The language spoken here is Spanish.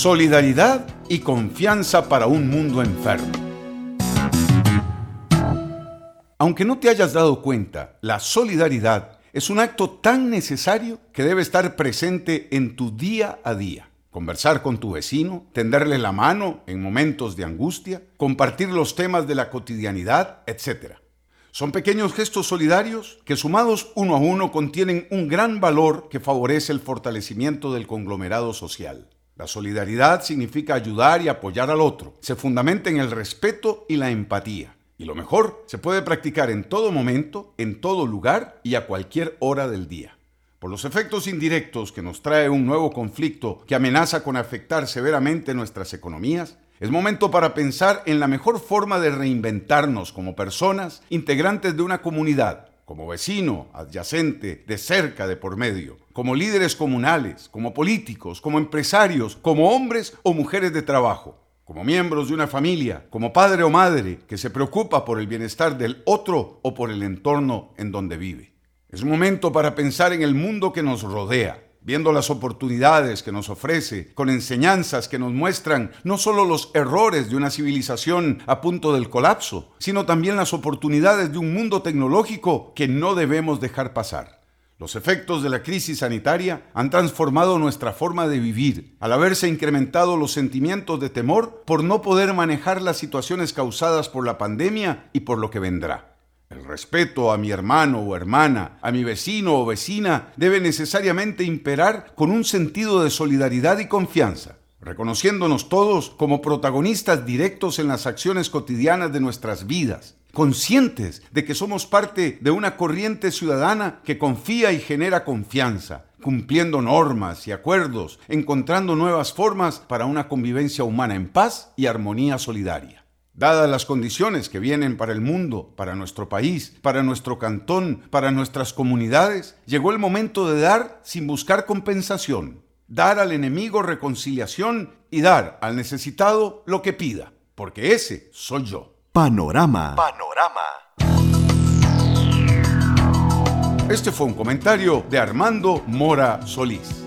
Solidaridad y confianza para un mundo enfermo. Aunque no te hayas dado cuenta, la solidaridad es un acto tan necesario que debe estar presente en tu día a día. Conversar con tu vecino, tenderle la mano en momentos de angustia, compartir los temas de la cotidianidad, etc. Son pequeños gestos solidarios que, sumados uno a uno, contienen un gran valor que favorece el fortalecimiento del conglomerado social. La solidaridad significa ayudar y apoyar al otro. Se fundamenta en el respeto y la empatía. Y lo mejor, se puede practicar en todo momento, en todo lugar y a cualquier hora del día. Por los efectos indirectos que nos trae un nuevo conflicto que amenaza con afectar severamente nuestras economías, es momento para pensar en la mejor forma de reinventarnos como personas integrantes de una comunidad, como vecino, adyacente, de cerca, de por medio, como líderes comunales, como políticos, como empresarios, como hombres o mujeres de trabajo, como miembros de una familia, como padre o madre que se preocupa por el bienestar del otro o por el entorno en donde vive. Es momento para pensar en el mundo que nos rodea, viendo las oportunidades que nos ofrece, con enseñanzas que nos muestran no solo los errores de una civilización a punto del colapso, sino también las oportunidades de un mundo tecnológico que no debemos dejar pasar. Los efectos de la crisis sanitaria han transformado nuestra forma de vivir, al haberse incrementado los sentimientos de temor por no poder manejar las situaciones causadas por la pandemia y por lo que vendrá. El respeto a mi hermano o hermana, a mi vecino o vecina, debe necesariamente imperar con un sentido de solidaridad y confianza, reconociéndonos todos como protagonistas directos en las acciones cotidianas de nuestras vidas, conscientes de que somos parte de una corriente ciudadana que confía y genera confianza, cumpliendo normas y acuerdos, encontrando nuevas formas para una convivencia humana en paz y armonía solidaria. Dadas las condiciones que vienen para el mundo, para nuestro país, para nuestro cantón, para nuestras comunidades, llegó el momento de dar sin buscar compensación, dar al enemigo reconciliación y dar al necesitado lo que pida, porque ese soy yo. Panorama. Este fue un comentario de Armando Mora Solís.